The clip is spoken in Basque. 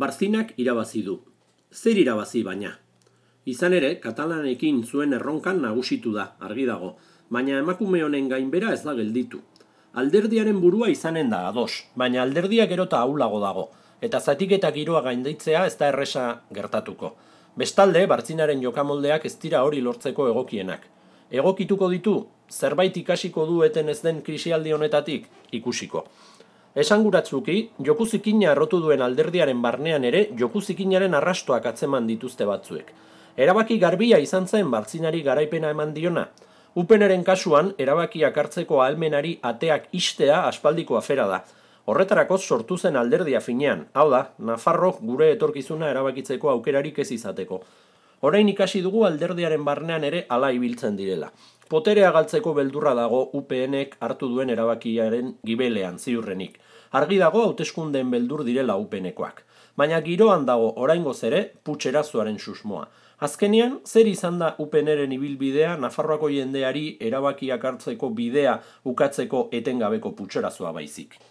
Barzinak irabazi du. Zer irabazi baina? Izan ere, katalanekin zuen erronkan nagusitu da, argi dago, baina emakume honen gainbera ez da gelditu. Alderdiaren burua izanen da ados, baina alderdia gero eta ahulago dago, eta zatiketa giroa gainditzea ez da erresa gertatuko. Bestalde, Bartzinaren jokamoldeak ez dira hori lortzeko egokienak. Egokituko ditu, zerbait ikasiko du eten ez den krisialdi honetatik, ikusiko. Esanguratzuki, joku zikina errotu duen alderdiaren barnean ere joku zikinaren arrastoak atzeman dituzte batzuek. Erabaki garbia izan zen Bartzinari garaipena eman diona. UPNren kasuan, erabakiak hartzeko ahalmenari ateak istea aspaldiko afera da. Horretarako sortu zen alderdia finean, hau da, Nafarrok gure etorkizuna erabakitzeko aukerarik ez izateko. Orain ikasi dugu alderdiaren barnean ere hala ibiltzen direla. Poterea galtzeko beldurra dago UPNek hartu duen erabakiaren gibelean ziurrenik. Argi dago hauteskundeen beldur direla UPNekoak. Baina giroan dago oraingoz ere putxerazoaren susmoa. Azkenean, zer izan da UPNren ibilbidea Nafarroako jendeari erabakiak hartzeko bidea ukatzeko etengabeko putxerazoa baizik.